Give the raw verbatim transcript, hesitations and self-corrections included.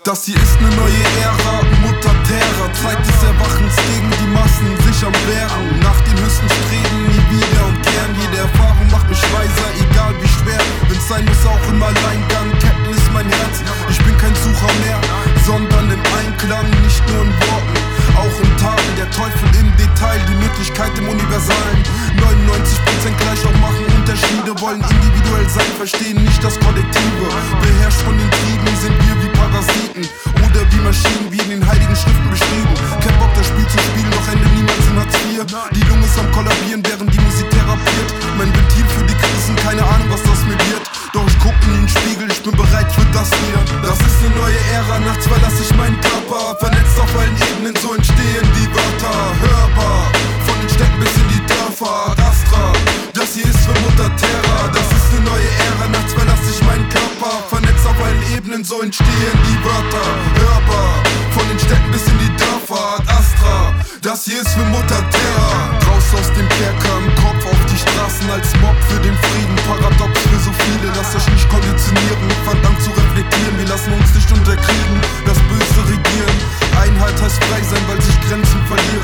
Das hier ist ne neue Ära, Mutter Terra, Zeit des Erwachens gegen die Massen, sich am Wehren. Nach den höchsten Streben, nie wieder und kehren. Jede Erfahrung macht mich weiser, egal wie schwer. Wenn's sein muss, auch im Alleingang, Captain ist mein Herz. Ich bin kein Sucher mehr, sondern im Einklang, nicht nur in Worten, auch in Taten. Der Teufel im Detail, die Möglichkeit im Universalen. neunundneunzig Prozent gleich, doch machen Unterschiede. Wollen individuell sein, verstehen nicht das Kollektive. Beherrscht von den Trieben, sind wir wie Parasiten oder wie Maschinen, wie in den heiligen Schriften beschrieben. Kein Bock, das Spiel zu spielen, doch Ende niemals in Hartz vier. Die Lunge ist am Kollabieren, während die Musik therapiert. Mein Ventil für die Krisen, keine Ahnung, was das mir wird. Doch ich guck in den Spiegel, ich bin bereit für das hier. Das ist eine neue Ära, nachts verlasse ich meinen Körper. Vernetzt auf allen Ebenen, so entstehen die Wörter. Hörbar, von den Städten bis in die Dörfer. Astra, das hier ist für Mutter Terra. Das ist eine neue Ära, nachts verlasse ich meinen Körper. Vernetzt auf allen Ebenen, so entstehen die Wörter. Hörbar, von den Städten bis in die Dörfer. Astra, das hier ist für Mutter Terra. Raus aus dem Kerker, im Kopf auf die Straßen als Mob für den Frieden. Paradox für so viele, lasst euch nicht konditionieren. Fangt an zu reflektieren, wir lassen uns nicht unterkriegen. Das Böse regieren, Einheit heißt frei sein, weil sich Grenzen verlieren.